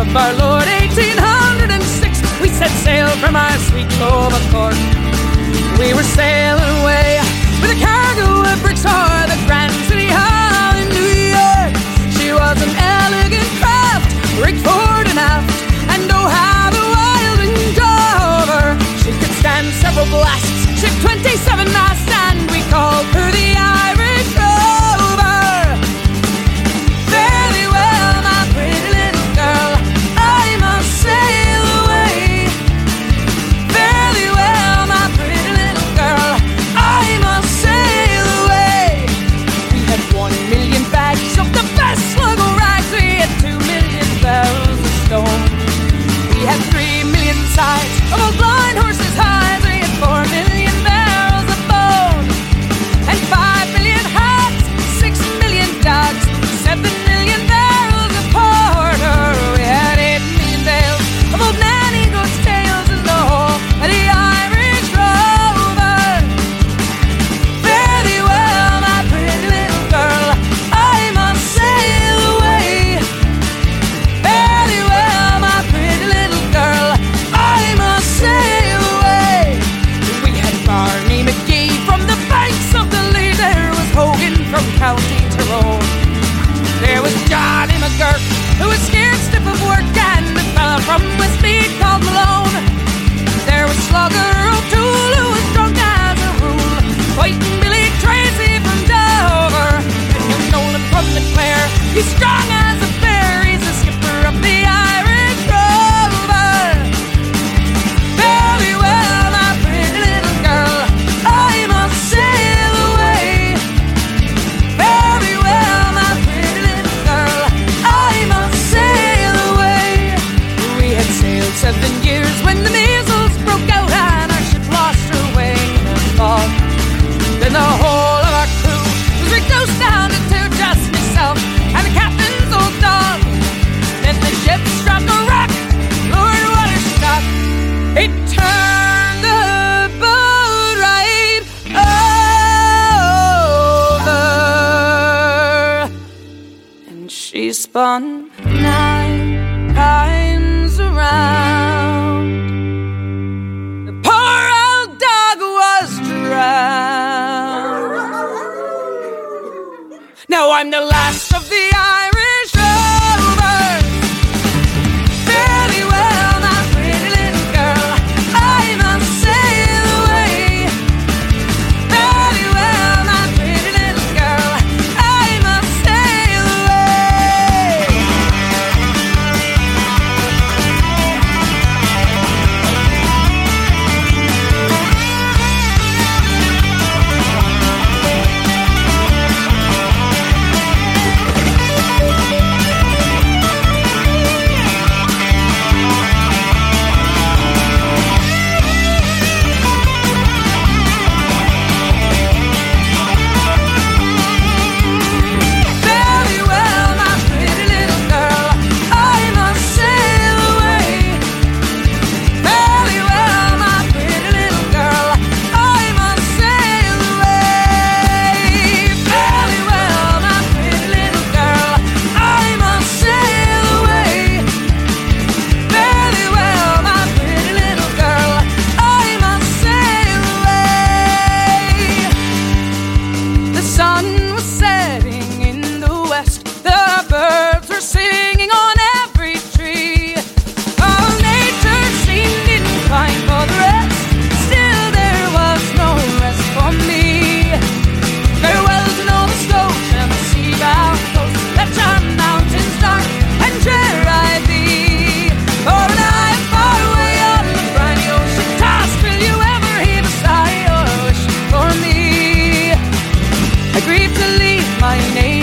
of our Lord 1806, we set sail from our sweet Clover Court. We were sailing away with a cargo of bricks for the Grand City Hall in New York. She was an elegant craft, rigged fore and aft, and oh how the wild wind drove her. She could stand several blasts, ship 27 masts, and we called her the Irish Rover. Fairly well, my pretty little girl, I must sail away. Fairly well, my pretty little girl, I must sail away. We had 1 million bags of the best sluggo rags. We had 2 million barrels of stone. We had 3 million sides of old blind horses' hides. We had 4 million barrels of bone, and 5 million hats, 6 million dogs, 7 million barrels of porter. We had 8 million bales of old nanny goats' tails in the whole of the Irish Rover. Fairly well, my pretty little girl, I must sail away. Fairly well, my pretty little girl, I must sail away. We had Barney McGee from the banks of the Lee. There was Hogan from County Tyrone. There was Johnny McGurk, who was scared stiff of work, and a fella from Westmeath called Malone. There was Slugger O'Toole, who was drunk as a rule, fighting Billy Tracy from Dover, and young Nolan from the Clare. He's strong as a bear, he's the skipper of the Irish Rover. Fairly well, my pretty little girl, I must sail away. Fairly well, my pretty little girl, I must sail away. We had sailed 7 years when the measles broke out and our ship lost her way in a fog. Then the whole of our crew was reduced down to 2, just myself and the captain's old dog. Then the ship struck a rock, Lord, what a shock. It turned the boat right over, and she spun 9 times around. The poor old dog was drowned. Now I'm the last of the Irish Rovers. Fairly well, my pretty little girl, I must sail away. Fairly well, my pretty little girl, I must sail away. Fairly well, my pretty little girl, I must sail away. Fairly well, my pretty little girl, I must sail away. Fairly well, my pretty little girl, I must sail away. Fairly well, my pretty little girl, I must sail away. The sun was setting in the west, the birds were singing on every tree. All nature seemed inclined for the rest, still there was no rest for me. Farewell to Nova Scotia and the sea-bound coast, let your mountains dark and drear I be. For when I am far away on the briny ocean tossed, will you ever hear a sigh or a wish for me? I grieve to leave my native